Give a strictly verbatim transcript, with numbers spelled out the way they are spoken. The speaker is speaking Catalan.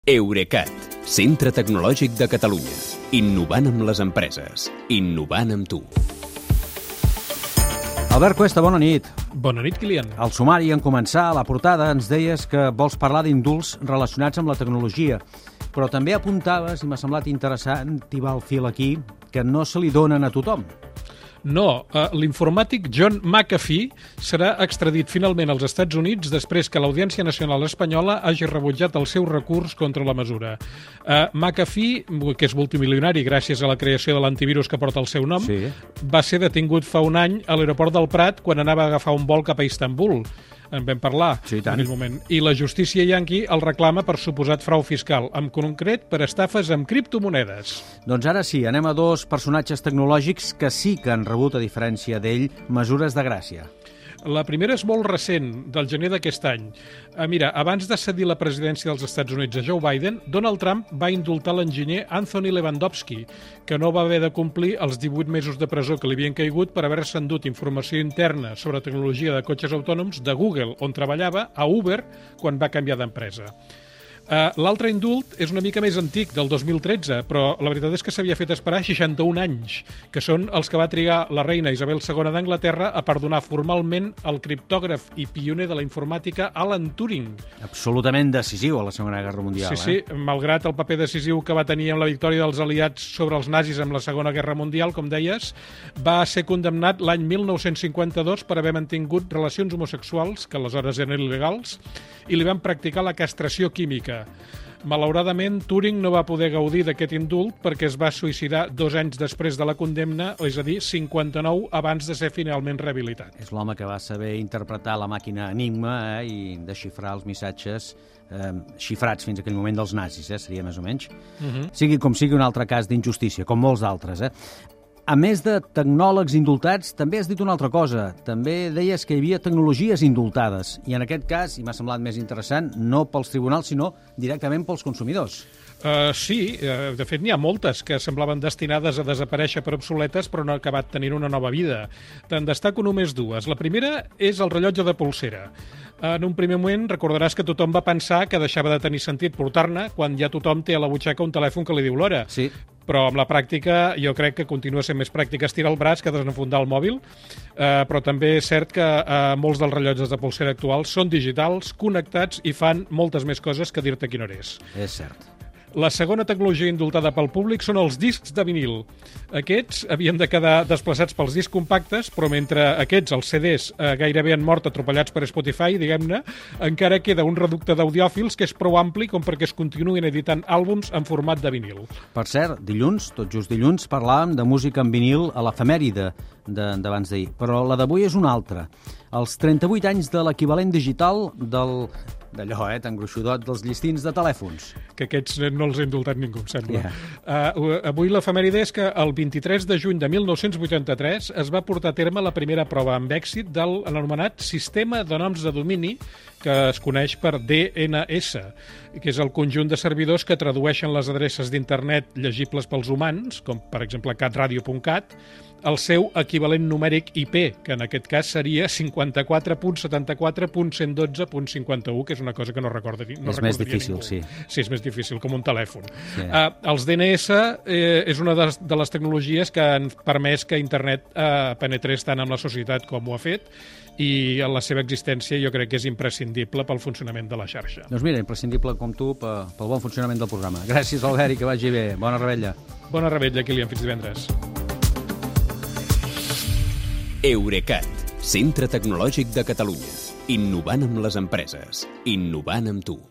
Eurecat, centre tecnològic de Catalunya. Innovant amb les empreses. Innovant amb tu. Albert Cuesta, bona nit. Bona nit, Kilian. Al sumari, en començar, a la portada, ens deies que vols parlar d'indults relacionats amb la tecnologia, però també apuntaves, i m'ha semblat interessant tibar el fil aquí, que no se li donen a tothom. No, uh, l'informàtic John McAfee serà extradit finalment als Estats Units després que l'Audiència Nacional Espanyola hagi rebutjat el seu recurs contra la mesura. Uh, McAfee, que és multimilionari gràcies a la creació de l'antivirus que porta el seu nom, Sí. va ser detingut fa un any a l'aeroport del Prat quan anava a agafar un vol cap a Istanbul. En vam parlar Sí, i tant. en aquell moment. I la justícia yanqui el reclama per suposat frau fiscal, en concret per estafes amb criptomonedes. Doncs ara sí, anem a dos personatges tecnològics que sí que han rebut, a diferència d'ell, mesures de gràcia. La primera és molt recent, del gener d'aquest any. Uh, mira, abans de cedir la presidència dels Estats Units a Joe Biden, Donald Trump va indultar l'enginyer Anthony Levandowski, que no va haver de complir els divuit mesos de presó que li havien caigut per haver-se endut informació interna sobre tecnologia de cotxes autònoms de Google, on treballava, a Uber, quan va canviar d'empresa. Uh, L'altre indult és una mica més antic, del dos mil tretze, però la veritat és que s'havia fet esperar seixanta-un anys, que són els que va trigar la reina Isabel segona d'Anglaterra a perdonar formalment el criptògraf i pioner de la informàtica Alan Turing. Absolutament decisiu a la Segona Guerra Mundial. Sí, sí, eh? malgrat el paper decisiu que va tenir en la victòria dels aliats sobre els nazis en la Segona Guerra Mundial, com deies, va ser condemnat l'any mil nou-cents cinquanta-dos per haver mantingut relacions homosexuals, que aleshores eren il·legals, i li van practicar la castració química. Malauradament, Turing no va poder gaudir d'aquest indult perquè es va suïcidar dos anys després de la condemna, és a dir, cinquanta-nou abans de ser finalment rehabilitat. És l'home que va saber interpretar la màquina Enigma eh, i desxifrar els missatges eh, xifrats fins a aquell moment dels nazis, eh, seria més o menys. Uh-huh. Sigui com sigui un altre cas d'injustícia, com molts d'altres. Eh? A més de tecnòlegs indultats, també has dit una altra cosa. També deies que hi havia tecnologies indultades. I en aquest cas, i m'ha semblat més interessant, no pels tribunals, sinó directament pels consumidors. Uh, sí, uh, de fet n'hi ha moltes que semblaven destinades a desaparèixer per obsoletes però no han acabat tenint una nova vida. Te'n destaco només dues. La primera és el rellotge de polsera. En un primer moment recordaràs que tothom va pensar que deixava de tenir sentit portar-ne quan ja tothom té a la butxaca un telèfon que li diu l'hora. Sí. Però amb la pràctica jo crec que continua sent més pràctic estirar el braç que desenfundar el mòbil, eh, però també és cert que eh, molts dels rellotges de polsera actuals són digitals, connectats i fan moltes més coses que dir-te quina hora és. És cert. La segona tecnologia indultada pel públic són els discs de vinil. Aquests havien de quedar desplaçats pels discs compactes, però mentre aquests, els C Ds, eh, gairebé han mort atropellats per Spotify, diguem-ne, encara queda un reducte d'audiòfils que és prou ampli com perquè es continuïn editant àlbums en format de vinil. Per cert, dilluns, tot just dilluns, parlàvem de música en vinil a l'efemèride d'abans d'ahir, però la d'avui és una altra. Els trenta-vuit anys de l'equivalent digital del... d'allò, eh, tan gruixudot, dels llistins de telèfons. Que aquests no els ha indultat ningú, em sembla. Yeah. Uh, avui l'efemèride és que el vint-i-tres de juny de mil nou-cents vuitanta-tres es va portar a terme la primera prova amb èxit del anomenat Sistema de Noms de Domini, que es coneix per D N S, que és el conjunt de servidors que tradueixen les adreces d'internet llegibles pels humans, com per exemple catradio punt cat, el seu equivalent numèric I P, que en aquest cas seria cinquanta-quatre punt setanta-quatre punt cent dotze punt cinquanta-u, que és una cosa que no recorda no És més difícil, ningú. sí. Sí, és més difícil, com un telèfon. Sí. Uh, els D N S eh, és una de les, de les tecnologies que han permès que internet eh, penetrés tant amb la societat com ho ha fet, i la seva existència jo crec que és imprescindible pel funcionament de la xarxa. Doncs mira, imprescindible com tu pel bon funcionament del programa. Gràcies, Albert, i que vagi bé. Bona rebella. Bona rebella, Kilian. Fins divendres. Eurecat, centre tecnològic de Catalunya. Innovant amb les empreses. Innovant amb tu.